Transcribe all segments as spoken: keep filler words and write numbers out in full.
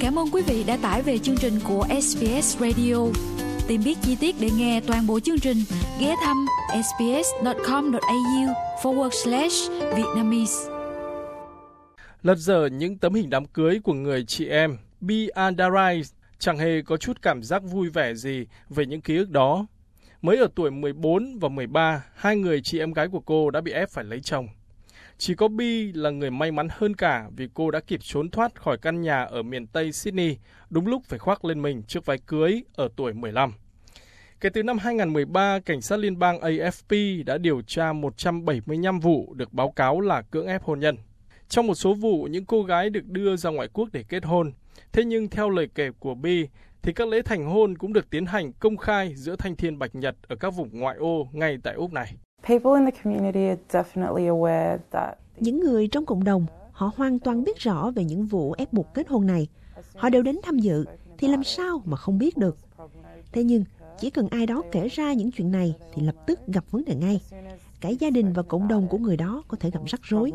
Cảm ơn quý vị đã tải về chương trình của ét bê ét Radio. Tìm biết chi tiết để nghe toàn bộ chương trình, ghé thăm sbs.com.au forward slash Vietnamese. Lật dở những tấm hình đám cưới của người chị em, Bi Andarai chẳng hề có chút cảm giác vui vẻ gì về những ký ức đó. Mới ở tuổi mười bốn và mười ba, hai người chị em gái của cô đã bị ép phải lấy chồng. Chỉ có Bi là người may mắn hơn cả vì cô đã kịp trốn thoát khỏi căn nhà ở miền Tây Sydney đúng lúc phải khoác lên mình chiếc váy cưới ở tuổi mười lăm. Kể từ năm hai không một ba, cảnh sát liên bang A F P đã điều tra một trăm bảy mươi lăm vụ được báo cáo là cưỡng ép hôn nhân. Trong một số vụ, những cô gái được đưa ra ngoại quốc để kết hôn. Thế nhưng theo lời kể của Bi, thì các lễ thành hôn cũng được tiến hành công khai giữa thanh thiên bạch nhật ở các vùng ngoại ô ngay tại Úc này. Những người trong cộng đồng, họ hoàn toàn biết rõ về những vụ ép buộc kết hôn này. Họ đều đến tham dự, thì làm sao mà không biết được. Thế nhưng, chỉ cần ai đó kể ra những chuyện này thì lập tức gặp vấn đề ngay. Cả gia đình và cộng đồng của người đó có thể gặp rắc rối.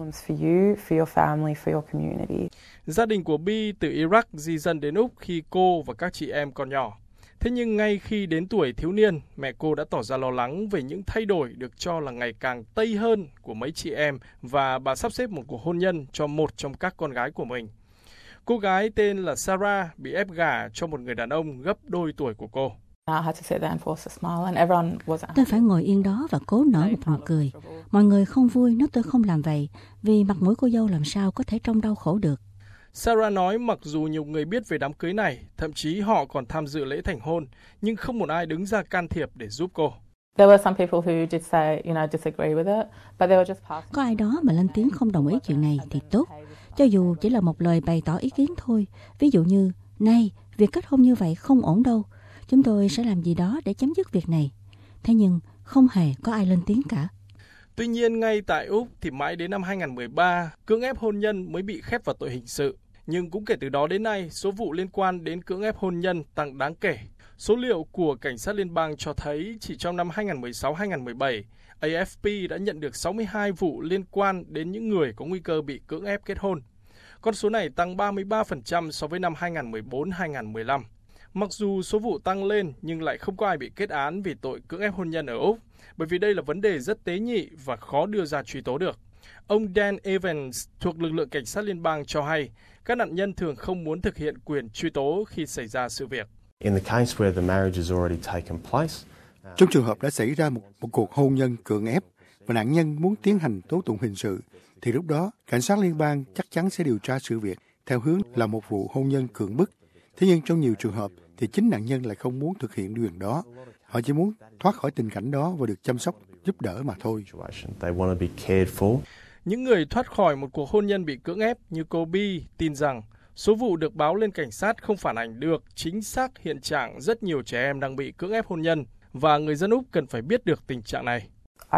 Gia đình của Bi từ Iraq di dân đến Úc khi cô và các chị em còn nhỏ. Thế nhưng ngay khi đến tuổi thiếu niên, mẹ cô đã tỏ ra lo lắng về những thay đổi được cho là ngày càng tây hơn của mấy chị em và bà sắp xếp một cuộc hôn nhân cho một trong các con gái của mình. Cô gái tên là Sarah bị ép gả cho một người đàn ông gấp đôi tuổi của cô. Tôi phải ngồi yên đó và cố nở một nụ cười. Mọi người không vui nếu tôi không làm vậy, vì mặt mũi cô dâu làm sao có thể trông đau khổ được. Sarah nói mặc dù nhiều người biết về đám cưới này, thậm chí họ còn tham dự lễ thành hôn, nhưng không một ai đứng ra can thiệp để giúp cô. Có ai đó mà lên tiếng không đồng ý chuyện này thì tốt, cho dù chỉ là một lời bày tỏ ý kiến thôi. Ví dụ như, này, việc kết hôn như vậy không ổn đâu, chúng tôi sẽ làm gì đó để chấm dứt việc này. Thế nhưng không hề có ai lên tiếng cả. Tuy nhiên, ngay tại Úc thì mãi đến năm hai không một ba, cưỡng ép hôn nhân mới bị khép vào tội hình sự. Nhưng cũng kể từ đó đến nay, số vụ liên quan đến cưỡng ép hôn nhân tăng đáng kể. Số liệu của cảnh sát liên bang cho thấy chỉ trong năm hai không một sáu hai không một bảy, A F P đã nhận được sáu mươi hai vụ liên quan đến những người có nguy cơ bị cưỡng ép kết hôn. Con số này tăng ba mươi ba phần trăm so với năm hai không một bốn hai không một lăm. Mặc dù số vụ tăng lên nhưng lại không có ai bị kết án vì tội cưỡng ép hôn nhân ở Úc, bởi vì đây là vấn đề rất tế nhị và khó đưa ra truy tố được. Ông Dan Evans thuộc lực lượng cảnh sát liên bang cho hay, các nạn nhân thường không muốn thực hiện quyền truy tố khi xảy ra sự việc. Trong trường hợp đã xảy ra một, một cuộc hôn nhân cưỡng ép và nạn nhân muốn tiến hành tố tụng hình sự, thì lúc đó cảnh sát liên bang chắc chắn sẽ điều tra sự việc theo hướng là một vụ hôn nhân cưỡng bức. Thế nhưng trong nhiều trường hợp thì chính nạn nhân lại không muốn thực hiện điều đó. Họ chỉ muốn thoát khỏi tình cảnh đó và được chăm sóc, giúp đỡ mà thôi. Những người thoát khỏi một cuộc hôn nhân bị cưỡng ép như cô Bi tin rằng số vụ được báo lên cảnh sát không phản ánh được chính xác hiện trạng rất nhiều trẻ em đang bị cưỡng ép hôn nhân và người dân Úc cần phải biết được tình trạng này.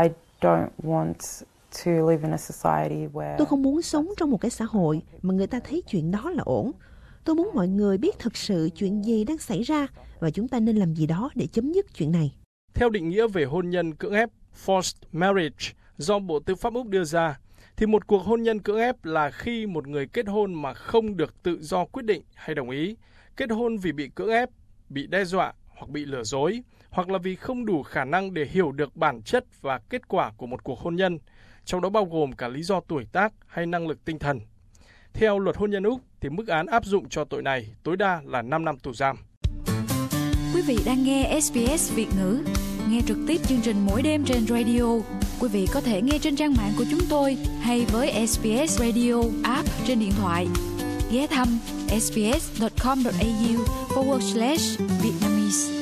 Tôi không muốn sống trong một cái xã hội mà người ta thấy chuyện đó là ổn. Tôi muốn mọi người biết thực sự chuyện gì đang xảy ra và chúng ta nên làm gì đó để chấm dứt chuyện này. Theo định nghĩa về hôn nhân cưỡng ép forced marriage do Bộ Tư pháp Úc đưa ra, thì một cuộc hôn nhân cưỡng ép là khi một người kết hôn mà không được tự do quyết định hay đồng ý, kết hôn vì bị cưỡng ép, bị đe dọa hoặc bị lừa dối, hoặc là vì không đủ khả năng để hiểu được bản chất và kết quả của một cuộc hôn nhân, trong đó bao gồm cả lý do tuổi tác hay năng lực tinh thần. Theo luật hôn nhân Úc, thì mức án áp dụng cho tội này tối đa là năm năm tù giam. Quý vị đang nghe ét bê ét Việt ngữ. Nghe trực tiếp chương trình mỗi đêm trên radio. Quý vị có thể nghe trên trang mạng của chúng tôi hay với ét bê ét Radio app trên điện thoại. Ghé thăm sbs.com.au forward slash Vietnamese.